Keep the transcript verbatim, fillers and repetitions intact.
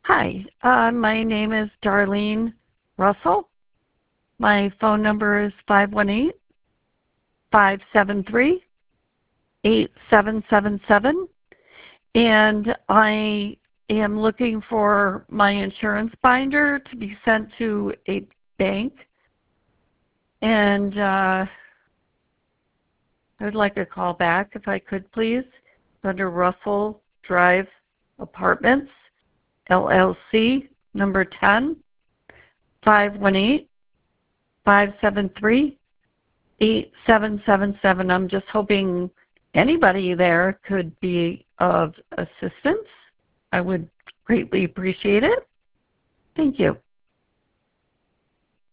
Hi, uh, my name is Darlene Russell. My phone number is five one eight, five seven three, eight seven seven seven, and I am looking for my insurance binder to be sent to a bank, and uh, I would like a call back if I could, please. It's under Russell Drive Apartments, L L C, number ten, five one eight, five seven three, eight seven seven seven. I'm just hoping anybody there could be of assistance. I would greatly appreciate it. Thank you.